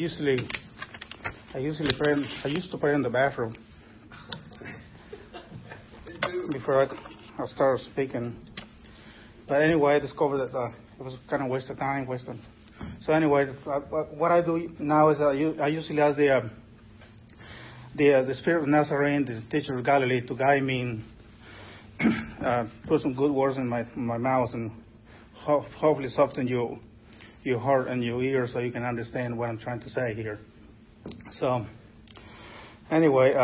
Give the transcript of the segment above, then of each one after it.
used to pray in the bathroom before I started speaking. But anyway, I discovered that it was kind of waste of time, So anyway, what I do now is I usually ask the Spirit of Nazarene, the teacher of Galilee, to guide me and put some good words in my mouth and hopefully soften your heart and your ears so you can understand what I'm trying to say here. So anyway,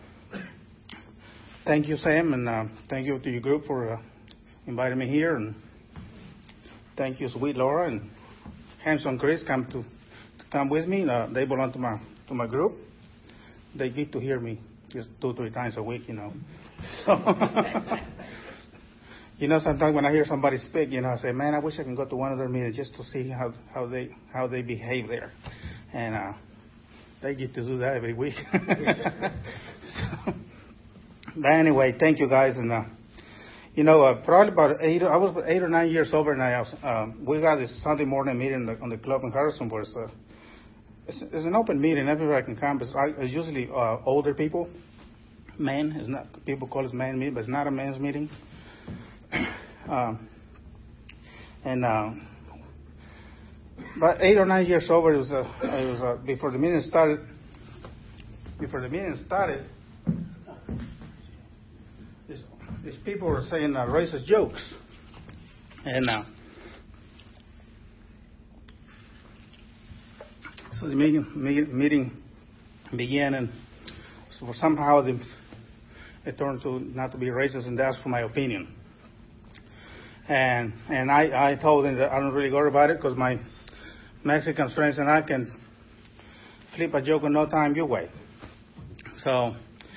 thank you, Sam, and thank you to your group for inviting me here, and thank you, sweet Laura and handsome Chris, come with me. They belong to my group. They get to hear me just 2-3 times a week, So, sometimes when I hear somebody speak, I say, man, I wish I can go to one of their meetings just to see how they behave there, and they get to do that every week. But anyway, thank you guys, and probably about 8 or 9 years over now. We got this Sunday morning meeting on the club in Harrisonburg. It's an open meeting; everybody can come. But it's usually older people, men. It's not, people call it man meeting, but it's not a men's meeting. About 8 or 9 years over, it was before the meeting started. These people were saying racist jokes, and so the meeting began, and so somehow it turned to not to be racist, and that's for my opinion. And I told them that I don't really worry about it because my Mexican friends and I can flip a joke in no time your way. So.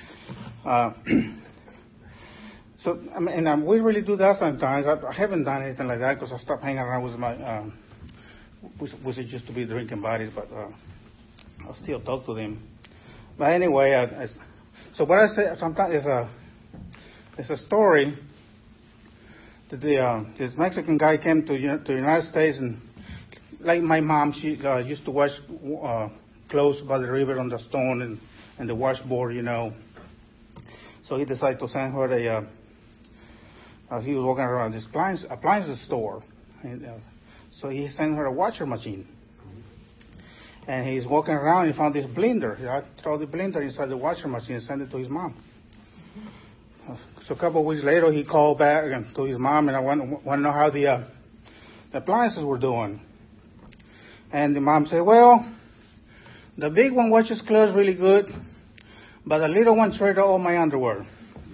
We really do that sometimes. I haven't done anything like that because I stopped hanging around with my, which used to be drinking buddies, but I still talk to them. But anyway, so what I say sometimes is a story that this Mexican guy came to the United States, and like my mom, she used to wash clothes by the river on the stone and the washboard, So he decided to send her he was walking around this appliances store, and so he sent her a washer machine. And he's walking around and he found this blender. He threw the blender inside the washer machine and sent it to his mom. So a couple of weeks later, he called back to his mom, and I want to know how the appliances were doing. And the mom said, well, the big one washes clothes really good, but the little one shredded all my underwear.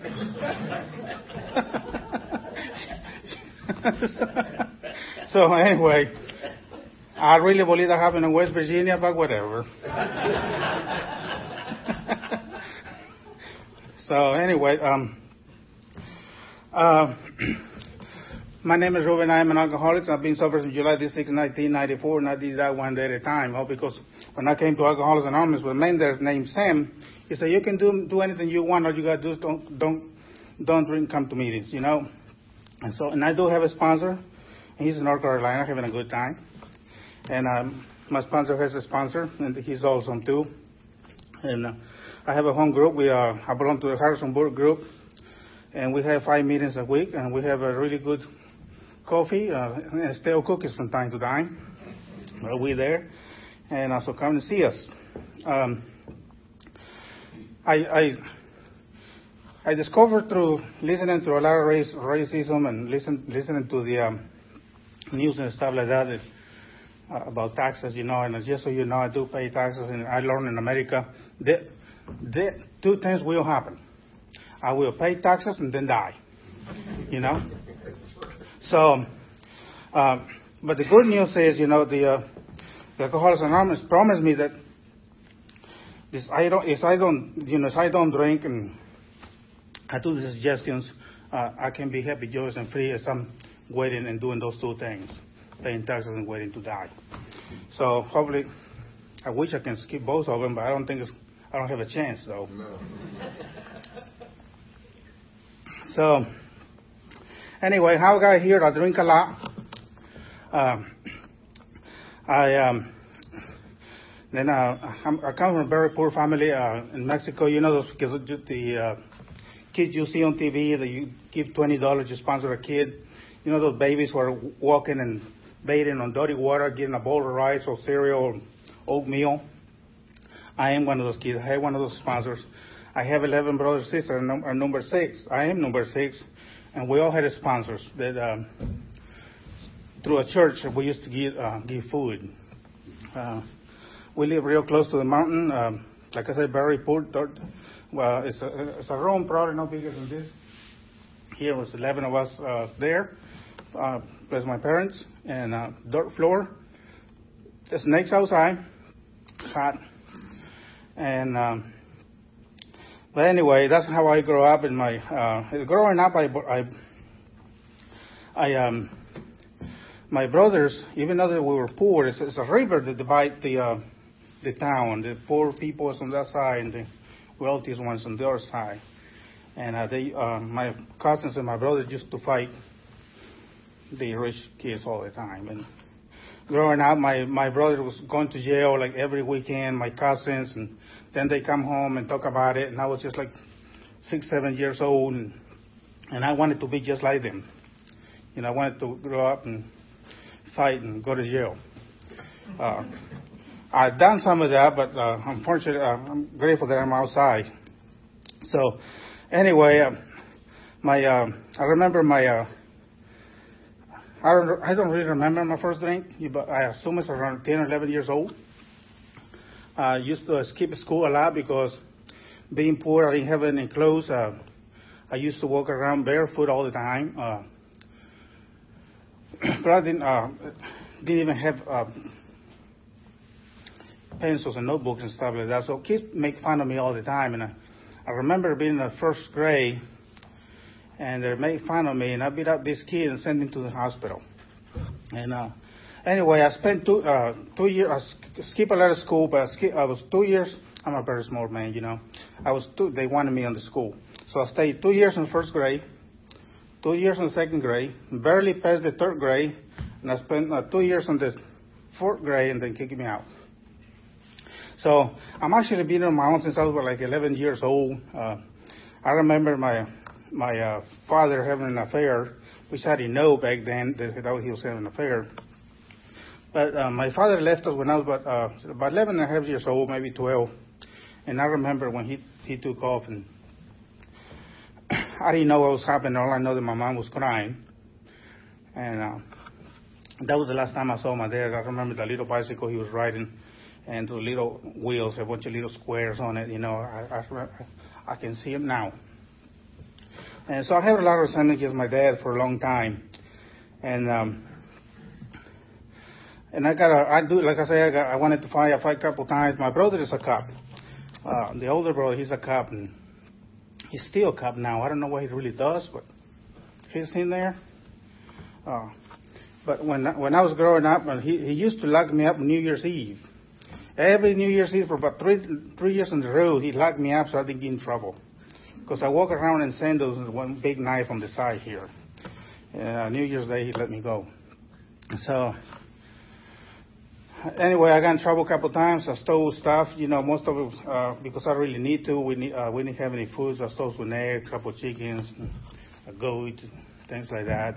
So anyway, I really believe that happened in West Virginia, but whatever. So anyway, my name is Ruben. I am an alcoholic. I've been sober since July 6, 1994, and I did that one day at a time. Because when I came to Alcoholics Anonymous with a man there named Sam, he said, you can do anything you want. All you got to do is don't drink, come to meetings, And I do have a sponsor. He's in North Carolina having a good time. And my sponsor has a sponsor, and he's awesome too. And I have a home group. I belong to the Harrisonburg group, and we have 5 meetings a week, and we have a really good coffee and stale cookies from time to time. We're there, and also come and see us. I discovered through listening to a lot of racism and listening to the news and stuff like that about taxes, and just so you know, I do pay taxes, and I learned in America that 2 things will happen. I will pay taxes and then die, So, but the good news is, the Alcoholics Anonymous promised me that if I don't drink and I do the suggestions, I can be happy, joyous, and free as I'm waiting and doing those 2 things, paying taxes and waiting to die. So hopefully, I wish I can skip both of them, but I don't have a chance, though. No. So anyway, how I got here, I drink a lot. Then I come from a very poor family in Mexico. You know those kids, the kids you see on TV that you give $20 to sponsor a kid. You know those babies who are walking and bathing on dirty water, getting a bowl of rice or cereal or oatmeal. I am one of those kids. I have one of those sponsors. I have 11 brothers and sisters. I'm number 6. I am number 6, and we all had sponsors that through a church we used to give food. We live real close to the mountain. Like I said, very poor. Well, it's a room probably no bigger than this. Here was 11 of us there, plus my parents, and dirt floor. The snakes outside, hot, and but anyway, that's how I grew up. In my growing up, my brothers, even though we were poor, it's a river that divides the town. The poor people was on that side, and the wealthy ones on the other side. And my cousins and my brothers used to fight the rich kids all the time. And growing up, my brother was going to jail like every weekend. My cousins, and then they come home and talk about it. And I was just like 6, 7 years old, and I wanted to be just like them. You know, I wanted to grow up and fight and go to jail. I've done some of that, but unfortunately, I'm grateful that I'm outside. So, anyway, I remember I don't really remember my first drink, but I assume it's around 10 or 11 years old. I used to skip school a lot because being poor, I didn't have any clothes. I used to walk around barefoot all the time. But I didn't even have pencils and notebooks and stuff like that. So kids make fun of me all the time. And I remember being in the first grade, and they made fun of me, and I beat up this kid and sent him to the hospital. And anyway, I spent 2 years. I skipped a lot of school, but I was 2 years. I'm a very smart man, you know. They wanted me in the school, so I stayed 2 years in first grade, 2 years in second grade, barely passed the third grade, and I spent 2 years in the fourth grade, and then kicked me out. So I'm actually been on my own since I was like 11 years old. I remember my father having an affair, which I didn't know back then that he was having an affair. But my father left us when I was about 11 and a half years old, maybe 12. And I remember when he took off, and I didn't know what was happening. All I know that my mom was crying. And that was the last time I saw my dad. I remember the little bicycle he was riding, and the little wheels, a bunch of little squares on it. You know, I can see him now. And so I had a lot of resentment against my dad for a long time. And I wanted to fight. I fight a couple times. My brother is a cop. The older brother, he's a cop, and he's still a cop now. I don't know what he really does, but he's in there. But when I was growing up, he used to lock me up on New Year's Eve. Every New Year's Eve for about three years on the road, he locked me up so I didn't get in trouble. Because I walk around in sandals with one big knife on the side here. New Year's Day, he let me go. So, anyway, I got in trouble a couple of times. I stole stuff, you know, most of it because I really need to. We didn't have any food, so I stole some eggs, a couple of chickens, a goat, things like that.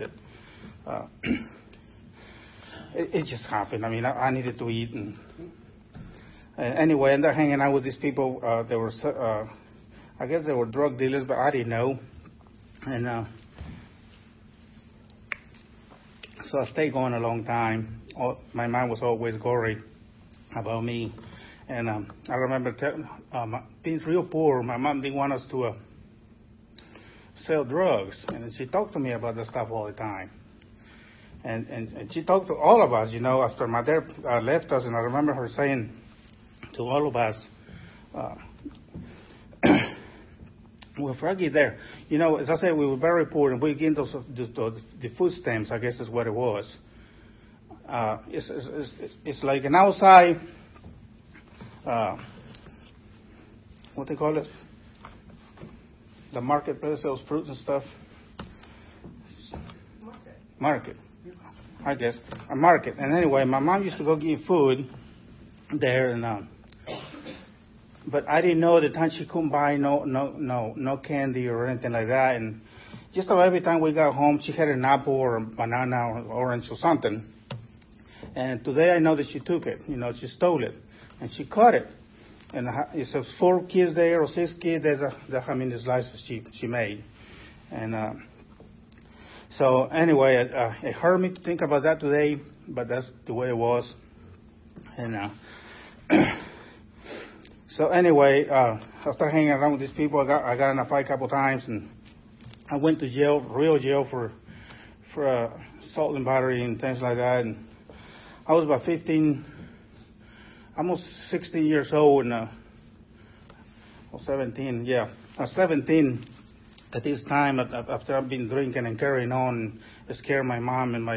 It just happened. I mean, I needed to eat. And anyway, I ended up hanging out with these people. They were, I guess they were drug dealers, but I didn't know. And so I stayed going a long time. My mind was always worried about me. And I remember being real poor. My mom didn't want us to sell drugs. And she talked to me about that stuff all the time. And she talked to all of us, you know, after my dad left us. And I remember her saying to all of us, well, Froggy there, you know, as I said, we were very poor, and we gained the food stamps, I guess is what it was. It's like an outside, what they call it? The marketplace sells fruits and stuff. Market. I guess. A market. And anyway, my mom used to go get food, there, and but I didn't know at the time she couldn't buy no candy or anything like that. And just about every time we got home, she had an apple or a banana or orange or something. And today I know that she took it. She stole it, and she caught it. And it's 4 kids there or 6 kids. That's how many slices she made. And so anyway, it hurt me to think about that today, but that's the way it was. And so anyway, I started hanging around with these people. I got in a fight a couple times, and I went to jail, real jail for assault and battery and things like that. And I was about 15, almost 16 years old, and or 17, yeah. I was 17 at this time after I've been drinking and carrying on and scared my mom and my.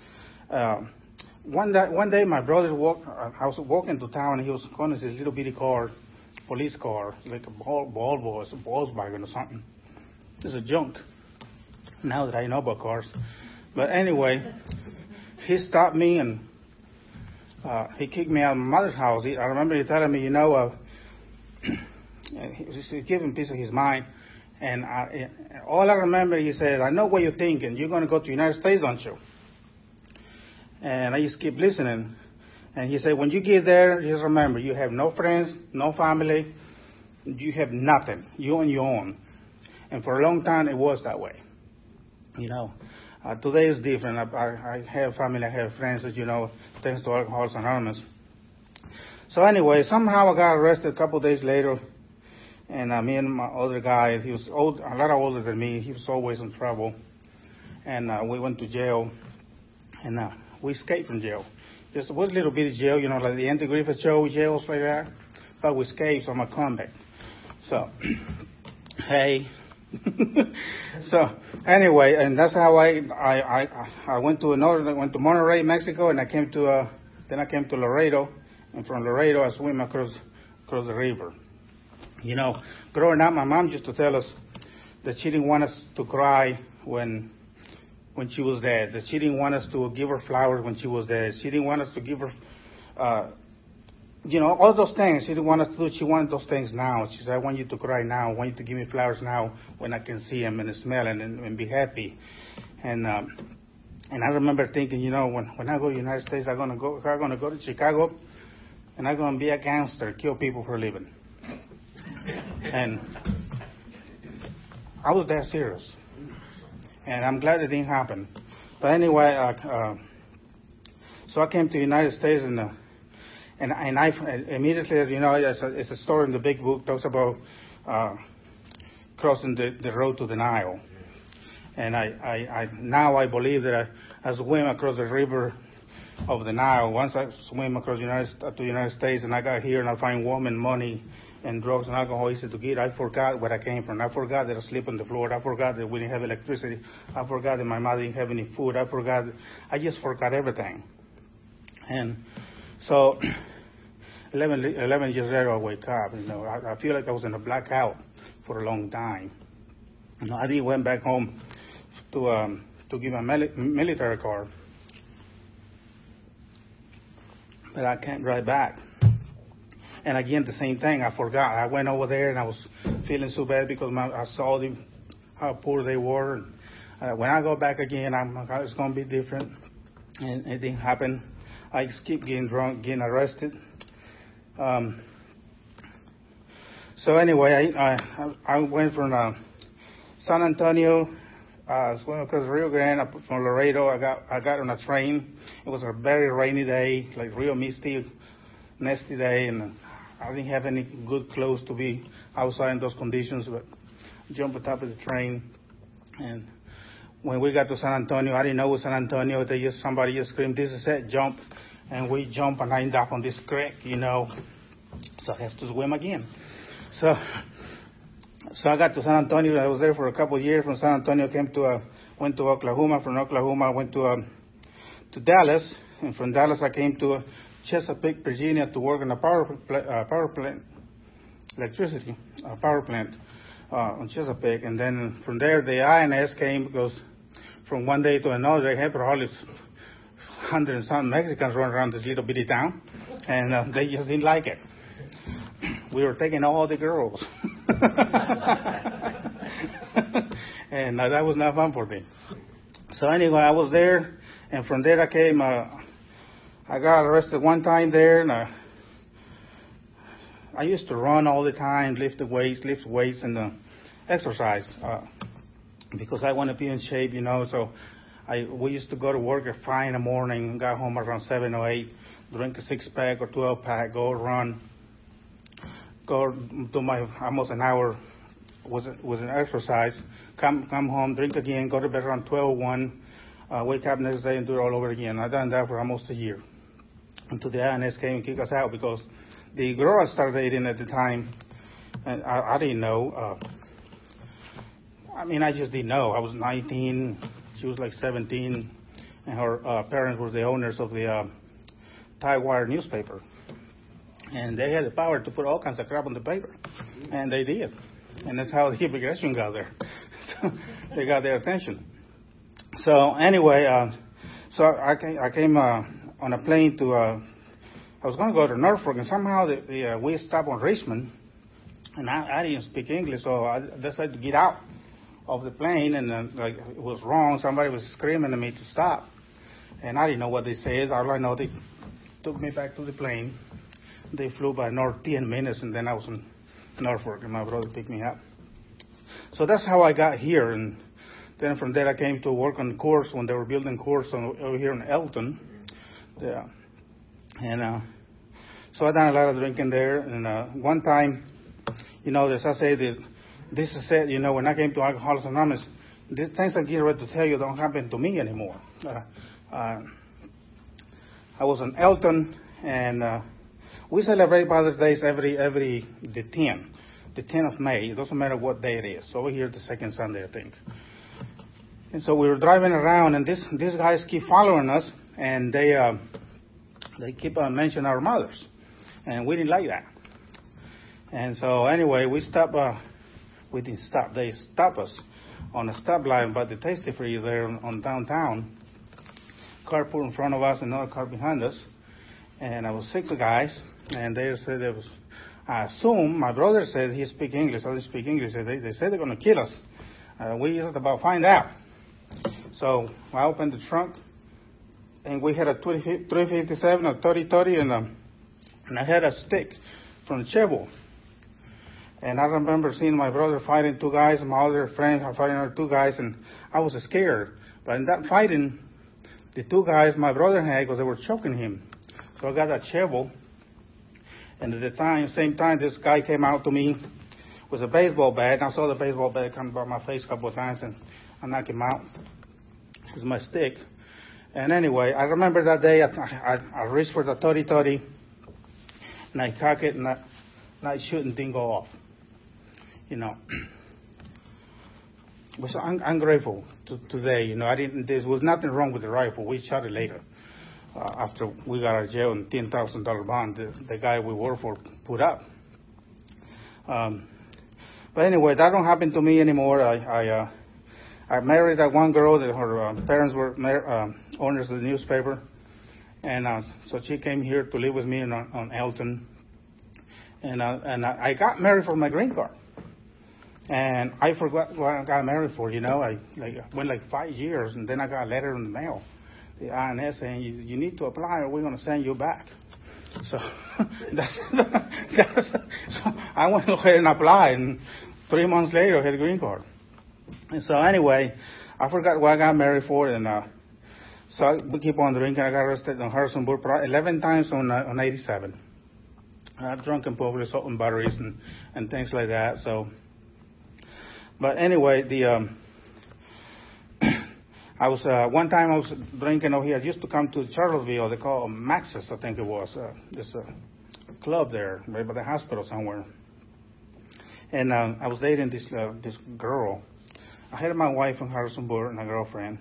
One day my brother I was walking to town, and he was calling this little bitty car, police car, like a Volvo, a Volkswagen or something. It's a junk. Now that I know about cars, but anyway, he stopped me and he kicked me out of my mother's house. I remember he telling me, he gave him a piece of his mind, and all I remember, he said, "I know what you're thinking. You're going to go to the United States, don't you?" And I just keep listening. And he said, "When you get there, just remember, you have no friends, no family, you have nothing. You're on your own." And for a long time, it was that way. Today is different. I have family, I have friends, as thanks to Alcoholics Anonymous. So anyway, somehow I got arrested a couple of days later, and me and my other guy, he was old, a lot older than me. He was always in trouble, and we went to jail, and we escaped from jail. Just was a little bit of jail, like the Andy Griffith Show jails like that, but we escaped from a convict. So, hey. So anyway, and that's how I went to Monterrey, Mexico, and I came to Laredo, and from Laredo I swam across the river. Growing up, my mom used to tell us that she didn't want us to cry when she was dead. That she didn't want us to give her flowers when she was dead. She didn't want us to give her, all those things. She didn't want us to do. She wanted those things now. She said, "I want you to cry now. I want you to give me flowers now when I can see them and smell them and be happy." And I remember thinking, when I go to the United States, I'm gonna go to Chicago, and I'm gonna be a gangster, kill people for a living. And I was that serious. And I'm glad it didn't happen. But anyway, so I came to the United States, and I immediately, it's a story in the big book, talks about crossing the road to the Nile. And now I believe that I swim across the river of the Nile. Once I swim across to the United States, and I got here, and I find women, money, and drugs and alcohol easy to get, I forgot where I came from. I forgot that I sleep on the floor. I forgot that we didn't have electricity. I forgot that my mother didn't have any food. I just forgot everything. And so 11 years later, I wake up. I feel like I was in a blackout for a long time. I didn't went back home to give my military card, but I can't drive back. And again, the same thing. I forgot. I went over there, and I was feeling so bad because I saw how poor they were. And when I go back again, it's going to be different. And it didn't happen. I just keep getting drunk, getting arrested. So anyway, I went from San Antonio, swam across Rio Grande, from Laredo. I got on a train. It was a very rainy day, like real misty, nasty day, and I didn't have any good clothes to be outside in those conditions, but jumped on top of the train. And when we got to San Antonio, I didn't know it was San Antonio. Somebody just screamed, "This is it, jump." And we jumped, and I ended up on this creek, So I have to swim again. So I got to San Antonio. I was there for a couple of years. From San Antonio, went to Oklahoma. From Oklahoma, I went to Dallas. And from Dallas, I came to Chesapeake, Virginia, to work in a power plant, electricity power plant on Chesapeake. And then from there, the INS came, because from one day to another, they had probably 100 and some Mexicans running around this little bitty town. and they just didn't like it. We were taking all the girls. And that was not fun for me. So anyway, I was there, and from there I came, I got arrested one time there, and I used to run all the time, lift weights, and exercise, because I want to be in shape, you know. So we used to go to work at 5 in the morning, got home around 7 or 8, drink a 6-pack or 12-pack, go run, go do my almost an hour was an exercise, come home, drink again, go to bed around 12, 1, wake up next day and do it all over again. I've done that for almost a year until the INS came and kicked us out because the girl I started dating at the time, and I didn't know. I just didn't know. I was 19, she was like 17, and her parents were the owners of the Tidewater newspaper. And they had the power to put all kinds of crap on the paper, and they did. And that's how the immigration got there. So they got their attention. So anyway, so I came on a plane to, I was going to go to Norfolk, and somehow we stopped on Richmond, and I didn't speak English, so I decided to get out of the plane, and it was wrong. Somebody was screaming at me to stop, and I didn't know what they said. All I know, they took me back to the plane. They flew by North 10 minutes, and then I was in Norfolk, and my brother picked me up. So that's how I got here, and then from there I came to work on the course when they were building course over here in Elton. Yeah. And so I done a lot of drinking there, and one time, you know, as I say, this is said, you know, when I came to Alcoholics Anonymous, these things I get ready to tell you don't happen to me anymore. I was in Elton, and we celebrate Father's Day the 10th of May. It doesn't matter what day it is. Over here, the second Sunday, I think. And so we were driving around, and these guys keep following us, and they keep mentioning our mothers, and we didn't like that. And so anyway, we stopped. We didn't stop. They stopped us on a stoplight by the Tasty Free there on downtown. Car pulled in front of us, another car behind us, and I was 6 guys. And they said it was. I assume my brother said he speaks English. I didn't speak English. They said they're going to kill us. We just about find out. So I opened the trunk, and we had a 357, a 30-30, and I had a stick from the Chevrolet. And I remember seeing my brother fighting 2 guys, and my other friends are fighting other 2 guys, and I was scared. But in that fighting, the 2 guys my brother had, because they were choking him. So I got that Chevrolet. And at the same time, this guy came out to me with a baseball bat. I saw the baseball bat come by my face a couple of times, and I knocked him out with my stick. And anyway, I remember that day I reached for the 30-30, and I cocked it, and I shoot and didn't go off. You know. So I'm grateful today. You know, there was nothing wrong with the rifle. We shot it later. After we got out of jail and $10,000 bond, the guy we worked for put up. But anyway, that don't happen to me anymore. I married that one girl that her parents were owners of the newspaper, and so she came here to live with me on Elton, and I got married for my green card, and I forgot what I got married for. You know, I went 5 years, and then I got a letter in the mail. The INS saying you need to apply or we're going to send you back. So so I went ahead and applied, and 3 months later I had a green card. And so anyway, I forgot what I got married for, and so we keep on drinking. I got arrested on Harrisonburg 11 times on 87. I've drunk in public, assault and batteries and things like that. So, but anyway, I was one time I was drinking over here. I used to come to Charlottesville. They call Max's, I think it was. There's a club there, right by the hospital somewhere. And I was dating this girl. I had my wife in Harrisonburg and a girlfriend,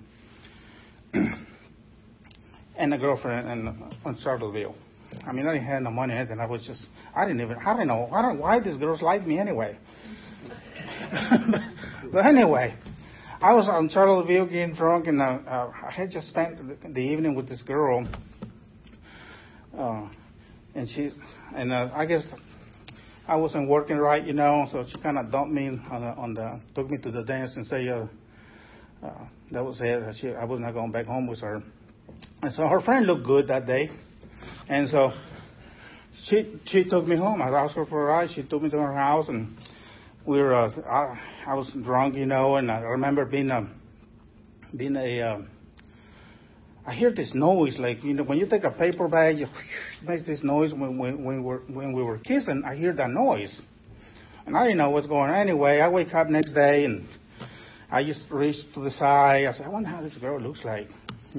and a girlfriend in Charlottesville. I mean, I didn't have no money or anything. I didn't know why these girls liked me anyway. But anyway. I was on Charlottesville getting drunk, and I had just spent the evening with this girl. I guess I wasn't working right, so she kind of dumped me took me to the dance and say, that was it. I was not going back home with her. And so her friend looked good that day. And so she took me home. I asked her for a ride. She took me to her house, and we were, I was drunk, and I remember I hear this noise, like, when you take a paper bag, it makes this noise when we were kissing. I hear that noise. And I didn't know what's going on. Anyway, I wake up next day, and I just reach to the side. I said, I wonder how this girl looks like,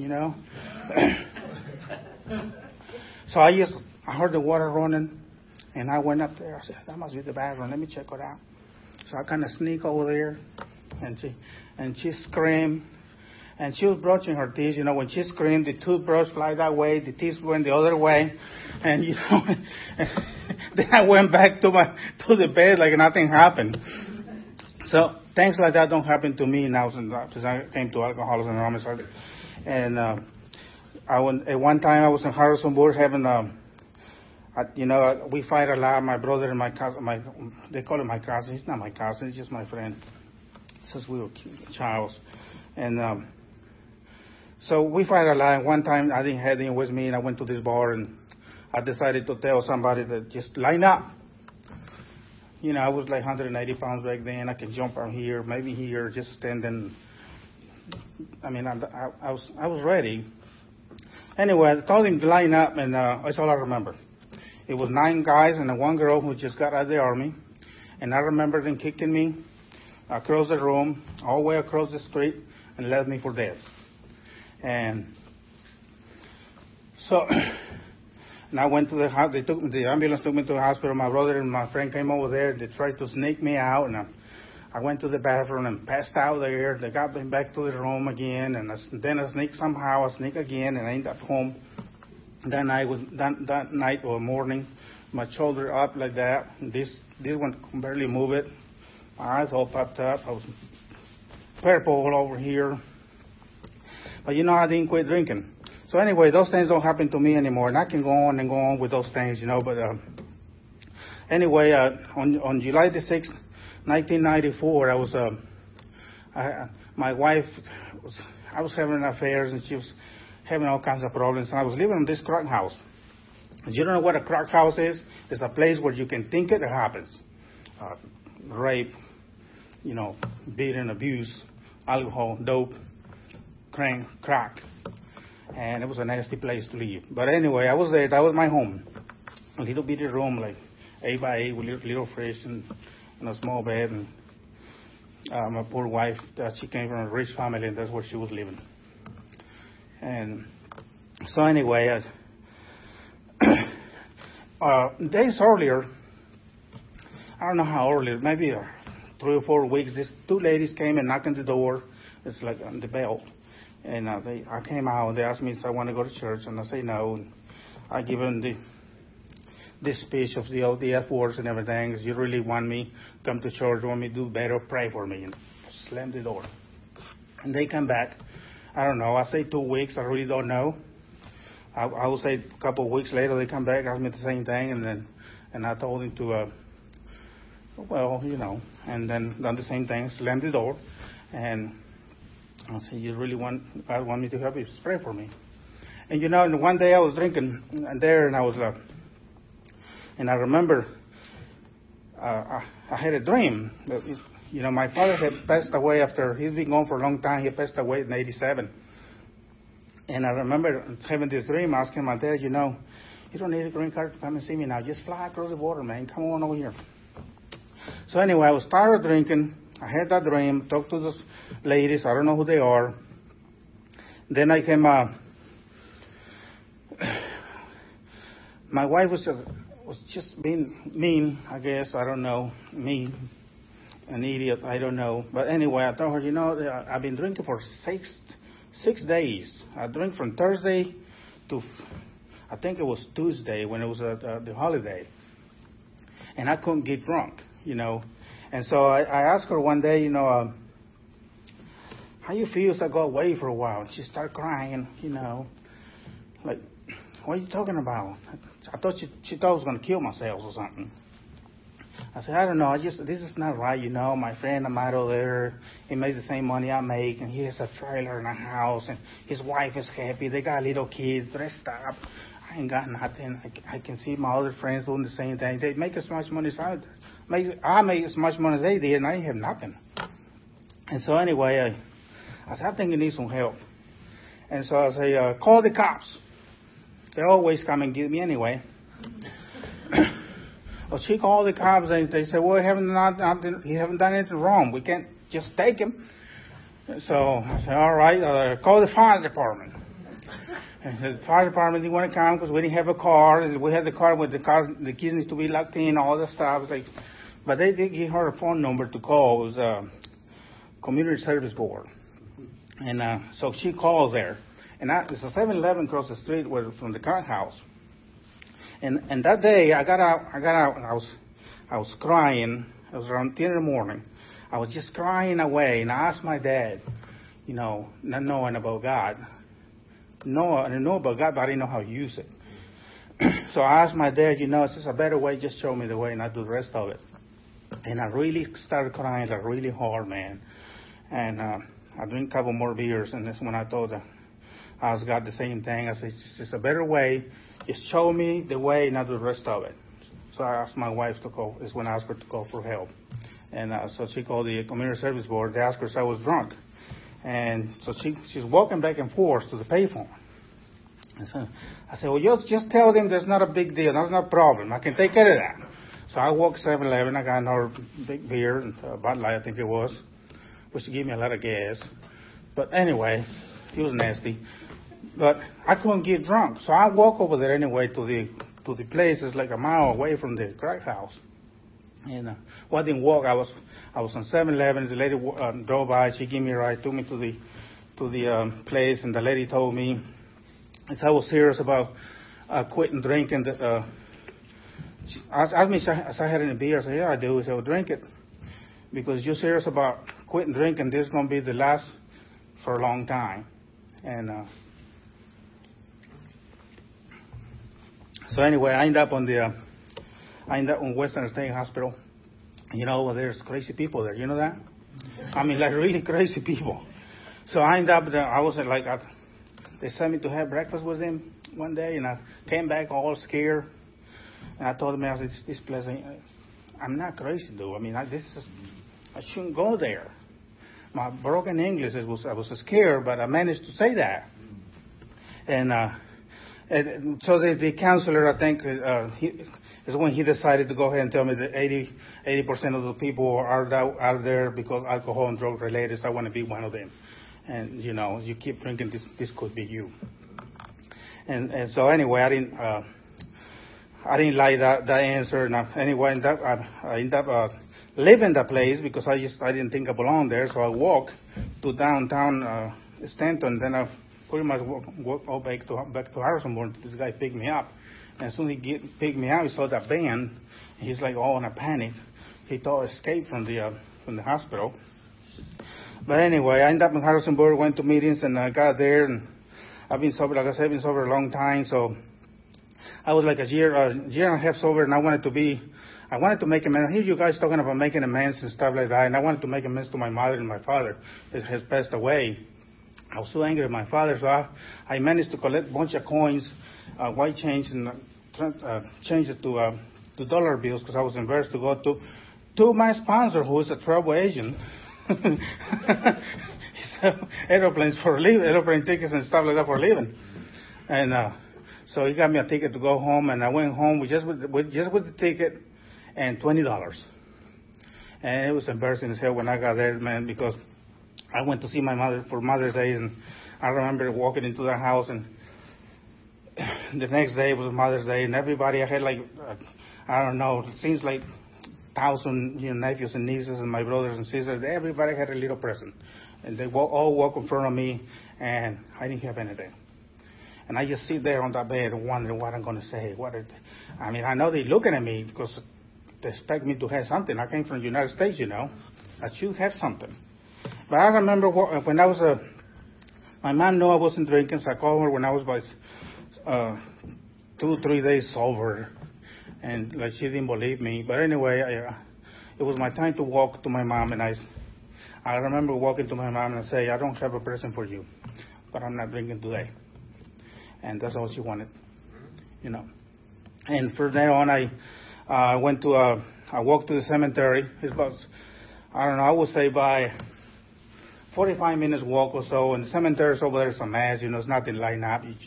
So I heard the water running, and I went up there. I said, that must be the bathroom. Let me check it out. So I kind of sneak over there, and she screamed. And she was brushing her teeth. When she screamed, the toothbrush fly that way, the teeth went the other way. And, then I went back to the bed like nothing happened. So things like that don't happen to me now since I came to Alcoholics Anonymous. And at one time I was in Harrisonburg having we fight a lot. My brother and my cousin, they call him my cousin. He's not my cousin. He's just my friend since we were childs. And so we fight a lot. And one time I didn't have him with me, and I went to this bar, and I decided to tell somebody that just line up. I was like 180 pounds back then. I can jump from here, maybe here, just standing. I mean, I was ready. Anyway, I told him to line up, and that's all I remember. It was 9 guys and 1 girl who just got out of the army. And I remember them kicking me across the room, all the way across the street, and left me for dead. And so, and I went to the house. The ambulance took me to the hospital. My brother and my friend came over there. They tried to sneak me out, and I went to the bathroom and passed out there. They got me back to the room again, and then I sneak again, and I ended up home. That night or morning, my shoulder up like that. This one could barely move it. My eyes all popped up. I was purple all over here. But I didn't quit drinking. So anyway, those things don't happen to me anymore, and I can go on and go on with those things, But anyway, on July the 6th, 1994, my wife I was having affairs, and she was having all kinds of problems. And I was living in this crack house. And you don't know what a crack house is? It's a place where you can think it happens. Rape, beating, abuse, alcohol, dope, crack. And it was a nasty place to live. But anyway, I was there. That was my home. A little bitty room, like 8 by 8, with little fridge and a small bed. And my poor wife, she came from a rich family, and that's where she was living. And so anyway, days earlier, I don't know how early, maybe 3 or 4 weeks, these 2 ladies came and knocked on the door. It's like on the bell. And I came out, and they asked me if I want to go to church, and I say no. And I give them this speech of the F words and everything. You really want me to come to church, want me to do better, pray for me. And slam the door. And they come back. I don't know. I say 2 weeks. I really don't know. I will say a couple of weeks later, they come back, ask me the same thing, and I told him to, and then done the same thing, slammed the door, and I said, you really God want me to help you? Just pray for me. And and one day I was drinking there, and I was, and I remember I had a dream. My father had passed away after, he's been gone for a long time. He passed away in 87. And I remember having this dream, asking my dad, you don't need a green card to come and see me now. Just fly across the border, man. Come on over here. So anyway, I was tired of drinking. I had that dream, talked to those ladies. I don't know who they are. Then I came, my wife was just being mean, I guess. I don't know. Mean. An idiot. I don't know. But anyway, I told her, I've been drinking for six days. I drank from Thursday to, I think it was Tuesday when it was the holiday. And I couldn't get drunk, And so I asked her one day, how you feel as I go away for a while? And she started crying, like, what are you talking about? I thought she thought I was going to kill myself or something. I said, I don't know. This is not right, you know. My friend Amado there, he makes the same money I make, and he has a trailer and a house, and his wife is happy. They got little kids dressed up. I ain't got nothing. I can see my other friends doing the same thing. They make as much money as I make as much money as they did, and I have nothing. And so anyway, I said, I think you need some help. And so I say, call the cops. They always come and get me anyway. Well, she called the cops, and they said, well, he haven't done anything wrong. We can't just take him. So I said, all right, call the fire department. And the fire department didn't want to come because we didn't have a car. And we had the car with the keys need to be locked in, all the stuff. But they did give her a phone number to call. It was Community Service Board. And so she called there. And it's a 7-Eleven across the street from the car house. And that day I got out. I was crying. It was around 10 in the morning. I was just crying away, and I asked my dad, you know, not knowing about God. No, I know about God, but I didn't know how to use it. So I asked my dad, you know, is this a better way? Just show me the way, and I'll do the rest of it. And I really started crying like really hard, man. And I drank a couple more beers, and that's when I told I asked God the same thing. I said, it's just a better way. Just show me the way, and I'll do the rest of it. So I asked my wife to call. Is when I asked her to call for help. And so she called the Community Service Board. They asked her if I was drunk. And so she's walking back and forth to the payphone. And so I said, well, just tell them there's not a big deal. That's not a problem. I can take care of that. So I walked 7-Eleven. I got another big beer, Bud Light, I think it was, which gave me a lot of gas. But anyway, it was nasty. But I couldn't get drunk, so I walked over there anyway to the place. It's like a mile away from the crack house. And I didn't walk. I was on 7-Eleven. The lady drove by. She gave me a ride, took me to the place, and the lady told me, as I was serious about quitting drinking, she asked me if I had any beer. I said, yeah, I do. She said, well, drink it, because you're serious about quitting drinking. This is going to be the last for a long time. And so anyway, I ended up on Western State Hospital. You know, there's crazy people there. You know that? I mean, like really crazy people. So I ended up there. I was like, they sent me to have breakfast with them one day, and I came back all scared. And I told them, I said, this place, I'm not crazy, though. I mean, I shouldn't go there. My broken English, I was scared, but I managed to say that. And so the counselor, I think, is when he decided to go ahead and tell me that 80% of the people are out there because alcohol and drug related. So I want to be one of them. And you know, you keep drinking, this could be you. And so anyway, I didn't like that answer. And anyway, I ended up leaving the place because I didn't think I belonged there. So I walked to downtown Stanton. Then I pretty much walked all back to Harrisonburg. This guy picked me up. And as soon as he picked me up, he saw that band. He's like all in a panic. He thought I escaped from the hospital. But anyway, I ended up in Harrisonburg, went to meetings, and I got there. And I've been sober, like I said, I've been sober a long time. So I was like a year and a half sober, and I wanted to make amends. I hear you guys talking about making amends and stuff like that, and I wanted to make amends to my mother and my father that has passed away. I was so angry at my father, so I managed to collect a bunch of coins, white change, and change it to dollar bills because I was embarrassed to go to my sponsor, who is a travel agent. Airplane tickets and stuff like that for a living. And so he got me a ticket to go home, and I went home with the ticket and $20. And it was embarrassing as hell when I got there, man, because I went to see my mother for Mother's Day, and I remember walking into the house, and the next day was Mother's Day, and everybody, I had like, I don't know, it seems like 1,000 nephews and nieces and my brothers and sisters. Everybody had a little present, and they all walked in front of me, and I didn't have anything. And I just sit there on that bed wondering what I'm going to say. I know they're looking at me because they expect me to have something. I came from the United States, you know. I should have something. But I remember when I was my mom knew I wasn't drinking, so I called her when I was about 2-3 days sober, and like she didn't believe me. But anyway, it was my time to walk to my mom, and I remember walking to my mom and say, I don't have a present for you, but I'm not drinking today. And that's all she wanted, you know. And from there on, I walked to the cemetery. It's about, I don't know, I would say by 45 minutes walk or so. And the cemetery over there is a mess, you know, it's nothing lined up. You're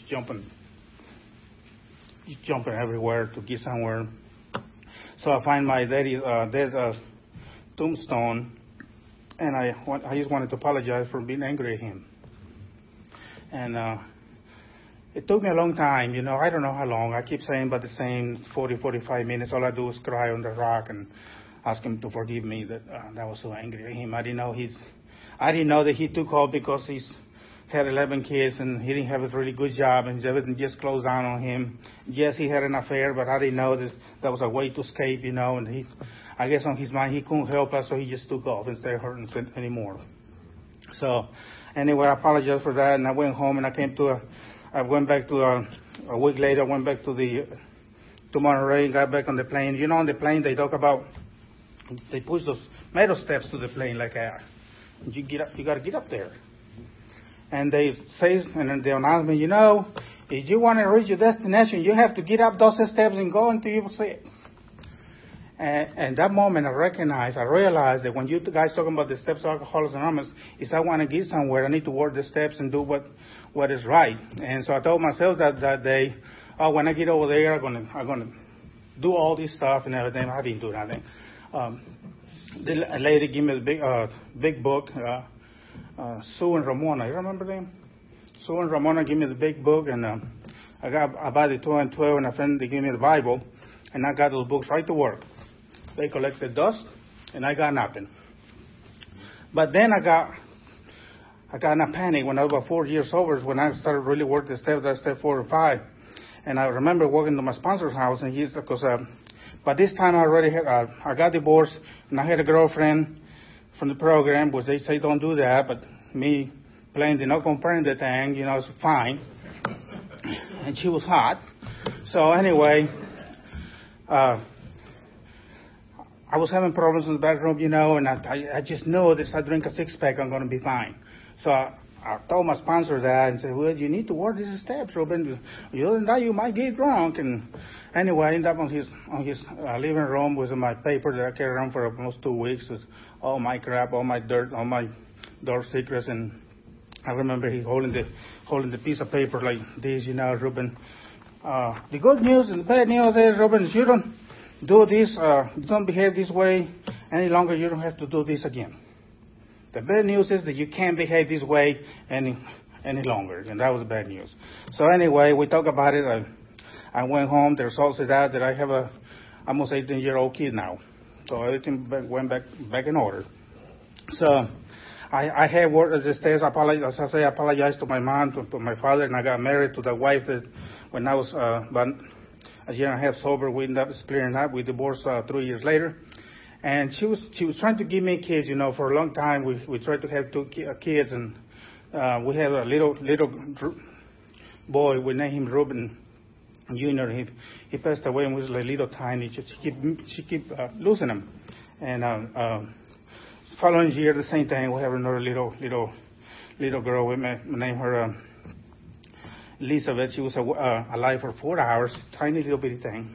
jumping everywhere to get somewhere. So I find my daddy's dead tombstone, and I just wanted to apologize for being angry at him. And it took me a long time, you know, I don't know how long. I keep saying about the same 45 minutes. All I do is cry on the rock and ask him to forgive me that I was so angry at him. I didn't know that he took off because he's had 11 kids and he didn't have a really good job and everything just closed down on him. Yes, he had an affair, but I didn't know that was a way to escape, you know, and I guess on his mind he couldn't help us, so he just took off instead of hurting us anymore. So anyway, I apologize for that, and I went home and I went back to a week later. I went back to Monterey and got back on the plane. You know, on the plane they talk about they push those metal steps to the plane like that. You got to get up there. And they say, and then they announce me, you know, if you want to reach your destination, you have to get up those steps and go until you see it. And that moment I realized that when you guys talking about the steps of Alcoholics Anonymous, is I want to get somewhere, I need to work the steps and do what is right. And so I told myself that day, oh, when I get over there, I'm gonna do all this stuff and everything. I didn't do nothing. The lady gave me the big book, Sue and Ramona. You remember them? Sue and Ramona gave me the big book, and I bought the 12 and 12, and a friend, they gave me the Bible, and I got those books right to work. They collected dust, and I got nothing. But then I got in a panic when I was about 4 years sober, when I started really working the steps, that's step 4 or 5. And I remember walking to my sponsor's house, and because by this time I already I got divorced, and I had a girlfriend from the program, which they say don't do that, but me playing the no comparing the thing, you know, it's fine. And she was hot. So anyway, I was having problems in the bedroom, you know, and I just knew that if I drink a 6-pack, I'm going to be fine. So I told my sponsor that and said, well, you need to work these steps, Ruben. Other than that, you might get drunk. And anyway, I ended up on his living room with my paper that I carried around for almost 2 weeks with all my crap, all my dirt, all my dark secrets. And I remember he holding the piece of paper like this, you know, Ruben. The good news and the bad news is, Ruben, if you don't do this, don't behave this way any longer, you don't have to do this again. The bad news is that you can't behave this way any longer, and that was bad news. So anyway, we talked about it. I went home. The results is out that I have a almost 18-year-old kid now. So everything went back in order. So I had worked at the stairs. I apologized to my mom, to my father, and I got married to the wife that when I was about a year and a half sober, we ended up splitting up. We divorced 3 years later. And she was trying to give me kids, you know, for a long time. We tried to have 2 kids, and we have a little boy. We named him Ruben Jr. He passed away and was a little tiny. She keep losing him. And following year, the same thing. We have another little girl. We named her Elizabeth. She was alive for 4 hours, tiny little bitty thing.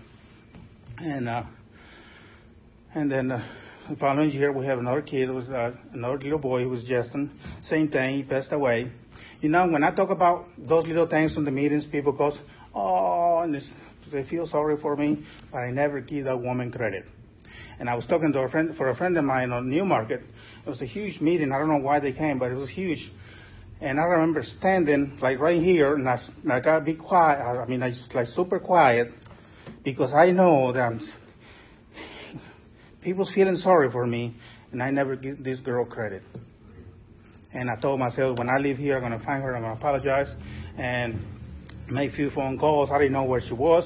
And then the following year, we have another kid. It was another little boy who was Justin. Same thing. He passed away. You know, when I talk about those little things from the meetings, people go, oh, and they feel sorry for me, but I never give that woman credit. And I was talking to a friend of mine on Newmarket. It was a huge meeting. I don't know why they came, but it was huge. And I remember standing like right here, and I got to be quiet. I mean, I just like super quiet, because I know that people's feeling sorry for me, and I never give this girl credit. And I told myself, when I leave here, I'm going to find her, I'm going to apologize, and make a few phone calls. I didn't know where she was.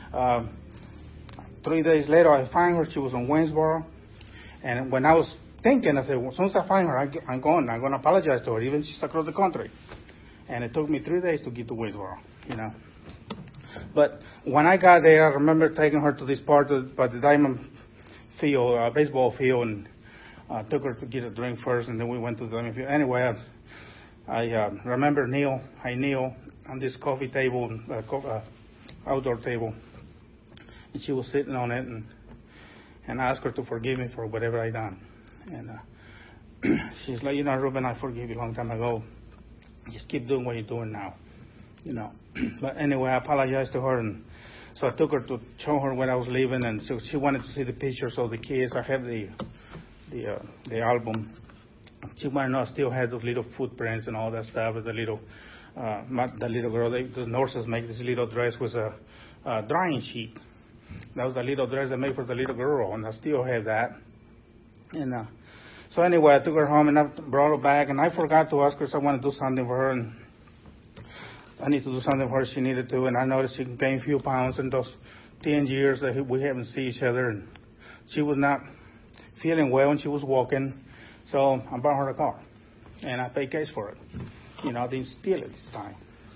3 days later, I find her. She was in Waynesboro. And when I was thinking, I said, well, as soon as I find her, I'm going to apologize to her, even she's across the country. And it took me 3 days to get to Waynesboro, you know. But when I got there, I remember taking her to this part by the diamond field, baseball field, and took her to get a drink first, and then we went to the diamond field. Anyway, I remember I kneel on this coffee table, outdoor table, and she was sitting on it, and I asked her to forgive me for whatever I done. And she's like, Ruben, I forgive you a long time ago. Just keep doing what you're doing now, But anyway, I apologized to her, and so I took her to show her when I was leaving, and so she wanted to see the pictures of the kids. I have the album. She wanted to know I still had those little footprints and all that stuff. The little girl, the nurses make this little dress with a drying sheet. That was the little dress they made for the little girl, and I still have that. And so anyway, I took her home and I brought her back, and I forgot to ask her if I want to do something for her, and I need to do something for her. She needed to, and I noticed she gained a few pounds in those 10 years that we haven't seen each other, and she was not feeling well, and she was walking, so I bought her a car, and I paid cash for it. I didn't steal it this time.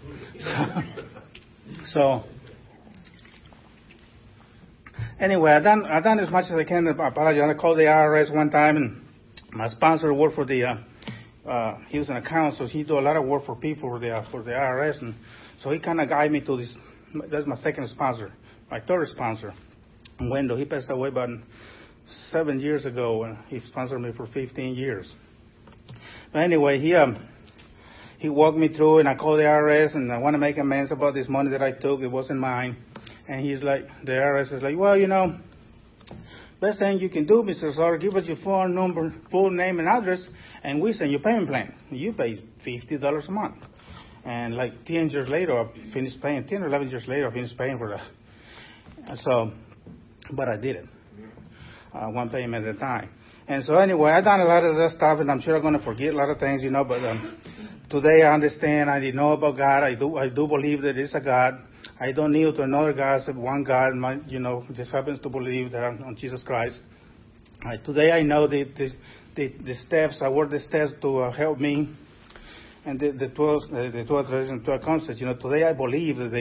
So anyway, I done as much as I can. I apologize. I called the IRS one time, and my sponsor worked for the. He was an accountant, so he do a lot of work for people for the IRS, and so he kind of guided me to this. That's my second sponsor. My third sponsor, Wendell. He passed away about 7 years ago, and he sponsored me for 15 years. But anyway, he walked me through, and I called the IRS, and I want to make amends about this money that I took. It wasn't mine. And he's like, the IRS is like, well, best thing you can do, Mr. Slaughter, give us your phone number, full name and address, and we send you payment plan. You pay $50 a month. And like 10 years later, I finished paying, 10 or 11 years later, I finished paying for that. So, but I did it. One payment at a time. And so anyway, I done a lot of that stuff, and I'm sure I'm going to forget a lot of things, but today I understand, I didn't know about God. I do believe that there's a God. I don't kneel to another God except one God. Just happens to believe that I'm on Jesus Christ. Today I know the steps. I work the steps to help me, and the 12 traditions, 12 concepts. Today I believe that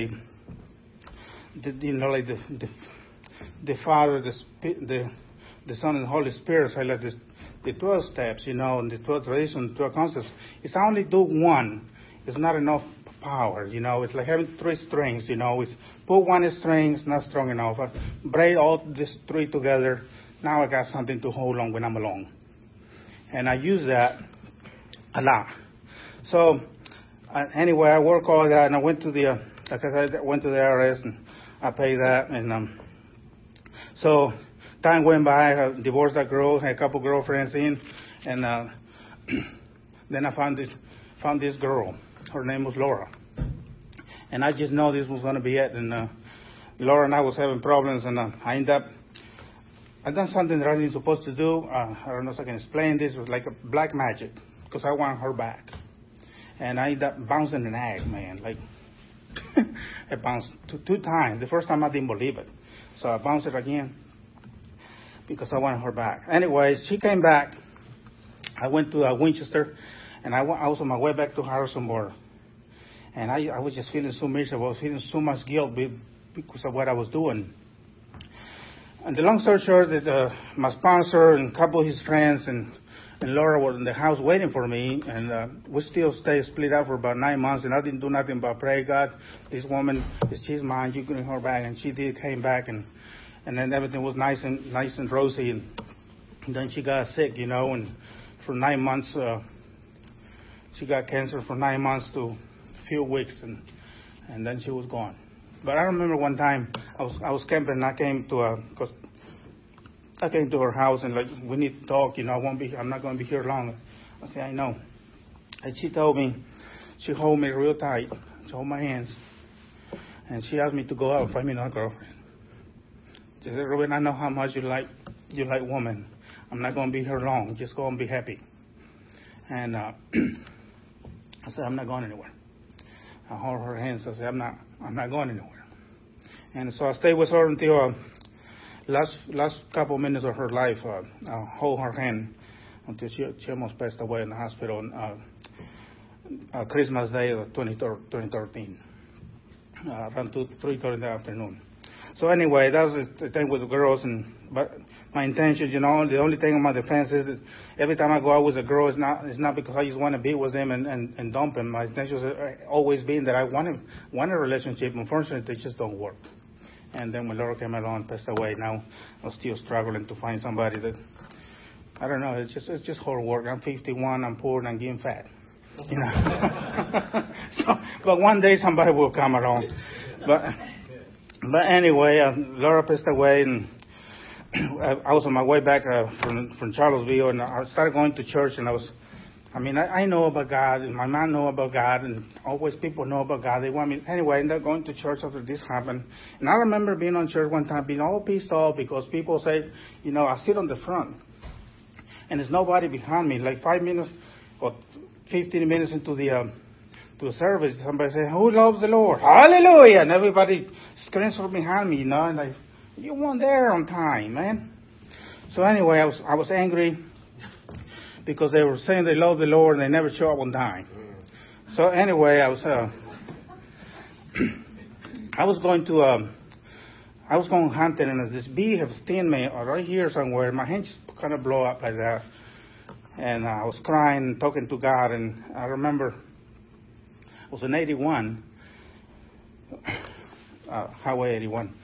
the Father, the Son, and the Holy Spirit. I like the 12 steps. And the 12 traditions, 12 concepts. It's only do one. It's not enough power, it's like having 3 strings, it's put one string, it's not strong enough. I braid all these 3 together. Now I got something to hold on when I'm alone. And I use that a lot. So, anyway, I work all that, and I went to the IRS, and I paid that, and so time went by, I divorced that girl, had a couple girlfriends and then I found this girl. Her name was Laura. And I just know this was going to be it. And Laura and I was having problems, and I done something that I wasn't supposed to do. I don't know if I can explain this. It was like a black magic, because I want her back. And I ended up bouncing an egg, man. Like, I bounced two times. The first time I didn't believe it. So I bounced it again, because I wanted her back. Anyways, she came back. I went to Winchester, and I was on my way back to Harrisonburg. And I was just feeling so miserable. I was feeling so much guilt because of what I was doing. And the long story short, that my sponsor and a couple of his friends and Laura were in the house waiting for me. And we still stayed split up for about 9 months. And I didn't do nothing but pray, God, this woman, she's mine. You bring her back. And she came back. And then everything was nice and rosy. And then she got sick, and for 9 months, she got cancer for 9 months to few weeks, and then she was gone. But I remember one time I was camping, and I came to her house, and like, we need to talk. I'm not going to be here long. I said, I know. And she told me, she held me real tight, she held my hands, and she asked me to go out and find me another girlfriend. She said, Ruben, I know how much you like women. I'm not going to be here long. Just go and be happy. And I said, I'm not going anywhere. I hold her hands. I said, I'm not going anywhere. And so I stayed with her until last couple of minutes of her life. I hold her hand until she almost passed away in the hospital on Christmas Day of 2013. around 3:30 in the afternoon. So anyway, that was the thing with the girls, but my intentions, the only thing on my defense is that every time I go out with a girl, it's not because I just want to be with them and dump them. My intentions have always been that I want a relationship. Unfortunately, they just don't work. And then when Laura came along and passed away, now I'm still struggling to find somebody that, I don't know, it's just hard work. I'm 51, I'm poor, and I'm getting fat. But one day somebody will come along. But anyway, Laura passed away, and I was on my way back from Charlottesville, and I started going to church, and I know about God, and my mom know about God, and always people know about God. They want me. Anyway, I ended up going to church after this happened. And I remember being on church one time, being all pissed off because people say, I sit on the front, and there's nobody behind me. Like 5 minutes or 15 minutes into the service, somebody said, "Who loves the Lord? Hallelujah!" And everybody screams from behind me, and you weren't there on time, man. So anyway, I was angry because they were saying they love the Lord and they never show up on time. So anyway, I was going hunting, and this bee have stung me right here somewhere. My hand just kind of blow up like that, and I was crying, talking to God, and I remember it was in 81, Highway 81.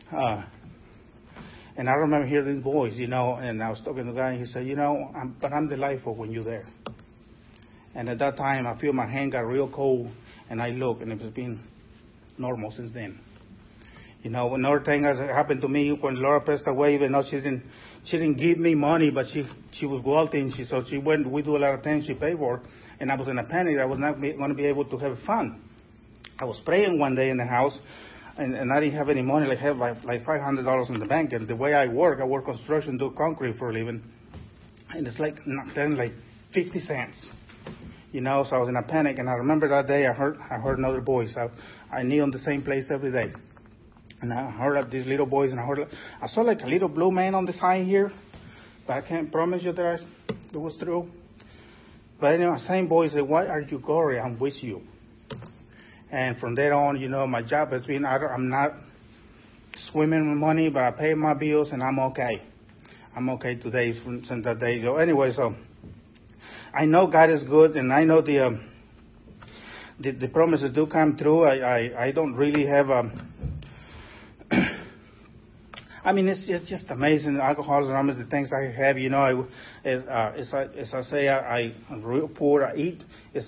And I remember hearing this voice, and I was talking to the guy, and he said, but I'm delightful when you're there. And at that time, I feel my hand got real cold, and I look, and it's been normal since then. Another thing that happened to me when Laura passed away, even though she didn't give me money, but she was wealthy, and so she went, we do a lot of things she paid for, and I was in a panic. I was not going to be able to have fun. I was praying one day in the house, and I didn't have any money. I had like $500 in the bank. And the way I work construction, do concrete for a living, and it's like 50 cents. So I was in a panic, and I remember that day I heard another voice. I kneel in the same place every day, and I heard of these little boys, and I saw like a little blue man on the sign here, but I can't promise you that it was true. But anyway, same boy said, "Why are you gory? I'm with you." And from there on, my job has been, I'm not swimming with money, but I pay my bills, and I'm okay. I'm okay today since that day. So anyway, so I know God is good, and I know the promises do come true. I don't really have it's just amazing. Alcoholics Anonymous, the things I have, as I say, I'm real poor. I eat.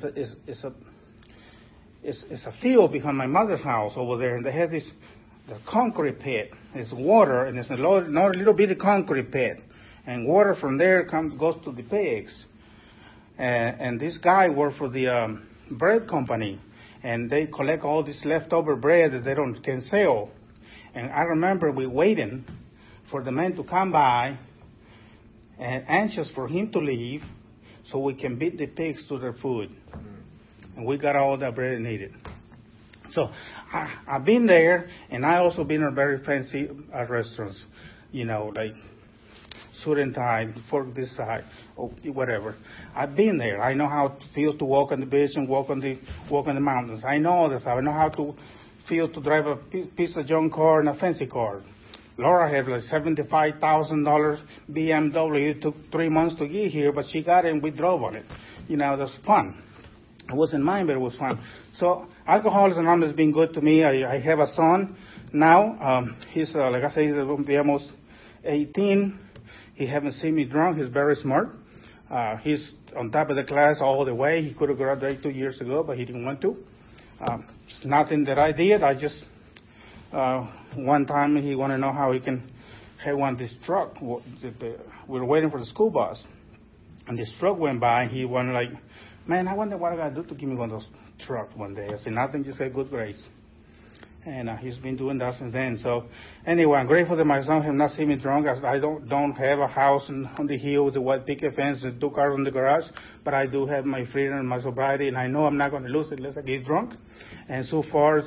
It's a field behind my mother's house over there, and they have the concrete pit. It's water, and it's not a little bitty concrete pit, and water from there goes to the pigs. And this guy worked for the bread company, and they collect all this leftover bread that they can sell. And I remember we waiting for the man to come by, and anxious for him to leave, so we can beat the pigs to their food. And we got all the bread needed. So I've been there, and I also been in very fancy restaurants, like suit and tie, fork this side, or whatever. I've been there. I know how it feels to walk on the beach and walk on the mountains. I know all this. I know how to feel to drive a piece of junk car and a fancy car. Laura had like $75,000 BMW. It took 3 months to get here, but she got it and we drove on it. That's fun. It wasn't mine, but it was fun. So Alcoholics Anonymous has been good to me. I have a son now. He's, like I say, he's going to be almost 18. He haven't seen me drunk. He's very smart. He's on top of the class all the way. He could have graduated 2 years ago, but he didn't want to. It's nothing that I did. I just, one time he wanted to know how he can have one of this truck. We were waiting for the school bus, and this truck went by, and he wanted like, "Man, I wonder what I got to do to give me one of those trucks one day." I said, "Nothing, just say good grace." And he's been doing that since then. So anyway, I'm grateful that my son has not seen me drunk. I don't have a house on the hill with a white picket fence and 2 cars in the garage, but I do have my freedom and my sobriety, and I know I'm not going to lose it unless I get drunk. And so far,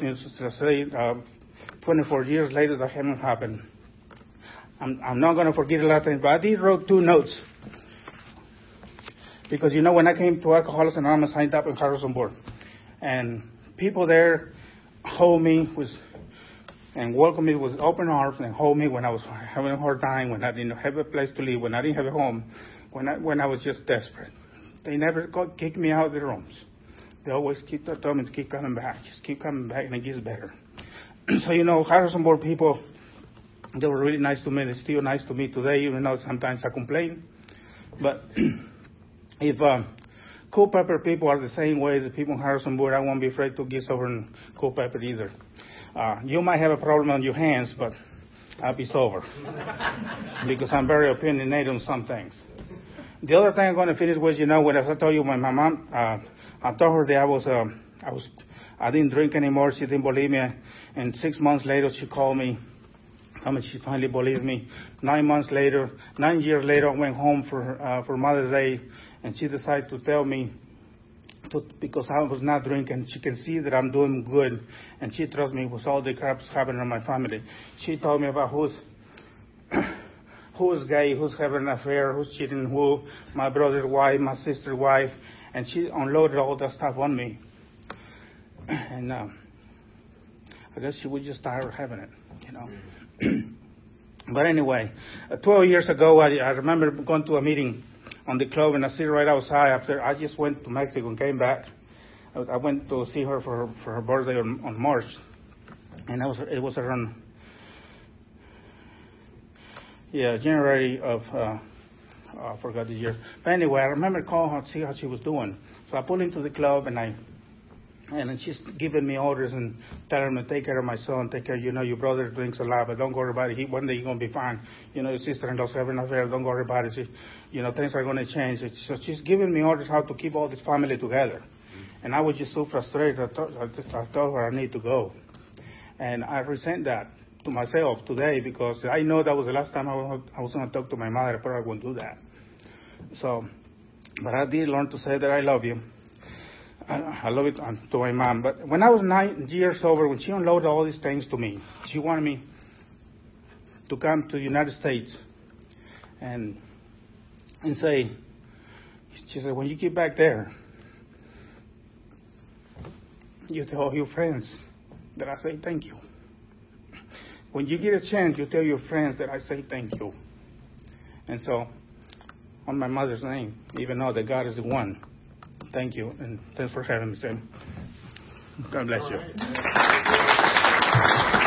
24 years later, that hasn't happened. I'm not going to forget a lot of things, but I did wrote 2 notes. Because, when I came to Alcoholics Anonymous, I signed up in Harrisonburg. And people there, hold me and welcome me with open arms and hold me when I was having a hard time, when I didn't have a place to live, when I didn't have a home, when I was just desperate. They never kicked me out of the rooms. They always told me to keep coming back, just keep coming back, and it gets better. So, Harrisonburg people, they were really nice to me. They're still nice to me today, even though sometimes I complain. But if Culpeper people are the same way as the people in Harrisonburg, I won't be afraid to give over in Culpeper either. You might have a problem on your hands, but I'll be sober because I'm very opinionated on some things. The other thing I'm going to finish with, when I told you my mom, I told her that I didn't drink anymore. She didn't believe me, and 6 months later she called me. She finally believed me. 9 years later, I went home for Mother's Day, and she decided to tell me because I was not drinking. She can see that I'm doing good, and she trusts me with all the crap happening in my family. She told me about who's gay, who's having an affair, who's cheating who, my brother's wife, my sister's wife, and she unloaded all that stuff on me. And I guess she was just tired of having it, But anyway, 12 years ago, I remember going to a meeting on the club, and I sit right outside. After I just went to Mexico and came back, I went to see her for her birthday on March, and it was around January of I forgot the year. But anyway, I remember calling her to see how she was doing. So I pulled into the club, and she's giving me orders and telling me to take care of my son, take care. Your brother drinks a lot, but don't worry about it. One day he's gonna be fine. Your sister-in-law's having an affair. Don't worry about it. Things are gonna change. So she's giving me orders how to keep all this family together. And I was just so frustrated. I told her I need to go, and I resent that to myself today because I know that was the last time I was gonna talk to my mother. I probably won't do that. So, but I did learn to say that I love you. I love it to my mom. But when I was 9 years old, when she unloaded all these things to me, she wanted me to come to the United States and say, she said, when you get back there, you tell your friends that I say thank you. When you get a chance, you tell your friends that I say thank you. And so, on my mother's name, even though that God is the one, thank you, and thanks for having me, Sam. God bless you.